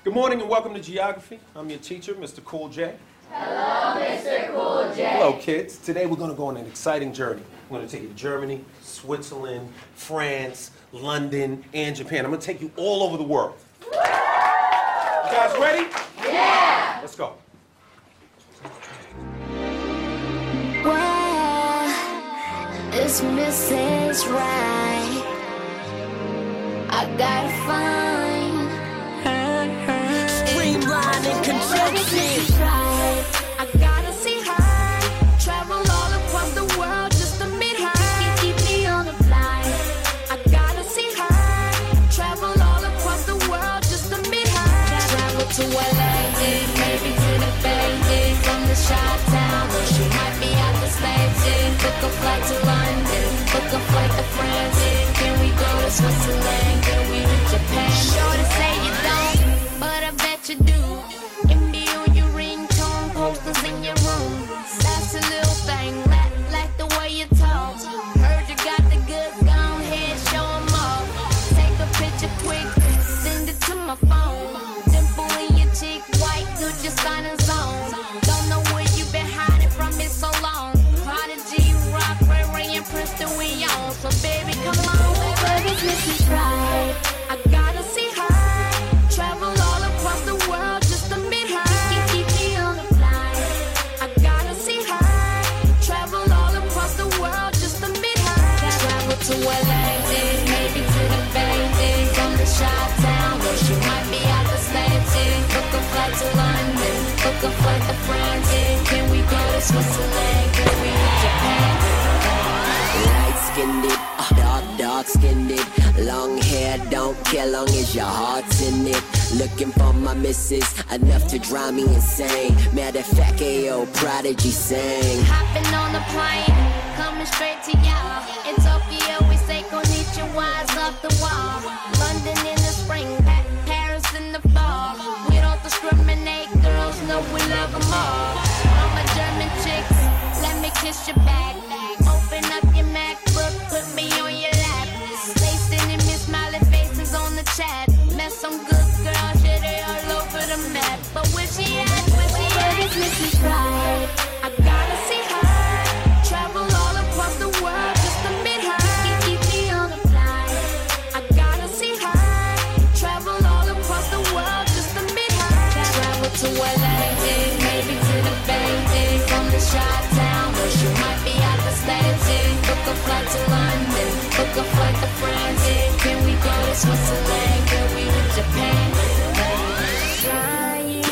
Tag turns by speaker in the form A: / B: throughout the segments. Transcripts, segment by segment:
A: Good morning and welcome to Geography. I'm your teacher, Mr. Cool J.
B: Hello, Mr. Cool J.
A: Hello, kids. Today we're going to go on an exciting journey. I'm going to take you to Germany, Switzerland, France, London, and Japan. I'm going to take you all over the world. You guys ready?
B: Yeah!
A: Let's go.
C: Well, it's Mrs. Right. I gotta find her.
D: Streamline and conjunction.
C: Right. I gotta see her. Travel all across the world just to meet her. Keep me on the fly. I gotta see her. Travel all across the world just to meet her. Travel to LA, maybe to the Bay, from the Chi-Town, or she might be out the States. Book a flight to London, book a flight to France. Can we go to Switzerland? Can we to Japan? Sure to say you don't, but I bet you do. Give me on your ringtone, posters in your room. That's a little thing, like the way you talk. Heard you got the goods, go ahead, show 'em off. Take a picture quick, send it to my phone. Dimple in your cheek, white, good, just signing zone. Don't know where you been hiding from it so long. Prodigy, Rock, Ray Ray, and Princeton, we on. So baby, come on, baby, this is right. I gotta see her. Travel all across the world just to meet her. Keep me on the fly. I gotta see her. Travel all across the world just to meet her. Travel to LA, maybe to the Bay, from the Chi-Town, or she might be out the States. Book a flight to London, book a flight to France. Can we go to Switzerland? Can we to Japan?
D: Light-skinned it, dark-skinned it. Long hair, don't care long as your heart's in it. Looking for my missus, enough to drive me insane. Matter of fact, AO Prodigy sang.
C: Hopping on the plane, coming straight to y'all. In Tokyo, we say konnichiwa's off the wall. London in the spring, Paris in the fall. We don't discriminate, girls know we love them all. All my German chicks, let me kiss your back. Open up your MacBook, put me on your lap. They sending me smiley faces on the chat. Met some good girls, yeah, they all over the map. But where she at, where she at? It's Mrs. Right. I gotta see her. Travel all across the world just to meet her. Keep me on the fly. I gotta see her. Travel all across the world just to meet her. Travel to LA, maybe to the Bay, from the Chi-Town, or she might be out the States. Book a flight to London, book a flight to France. Can we go to Switzerland? Can we to Japan? Trying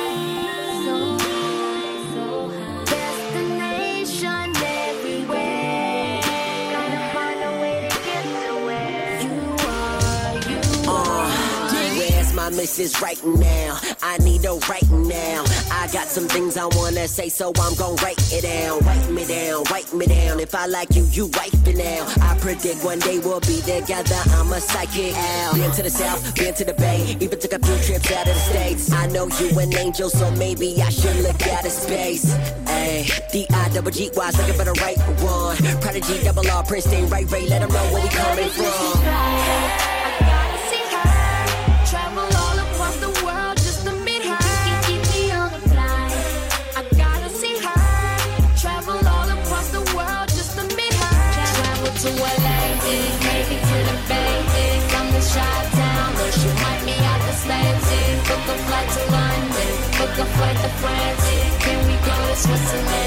C: so high. Destination everywhere. Gotta find a way to get to where you are.
D: Where's my missus right now? I need her right now. I got some things I wanna say, so I'm gon' write it down. Write me down, write me down. If I like you, you wife it now. I predict one day we'll be together. I'm a psychic owl. Been to the south, been to the bay. Even took a few trips out of the States. I know you an angel, so maybe I should look out of space. Ayy, D-I-double-G-Y's looking for the right one. Prodigy, double R, Princeton, Ray Ray. Let them know where we coming from.
C: I gotta see her. Travel all across the world just to meet her. Keep me on the fly. I gotta see her. Travel all across the world just to meet her. Travel to LA, maybe to the Bay, from the Chi-Town, or she might be out the States. Book a flight to London, book a flight to France. Can we go to Switzerland?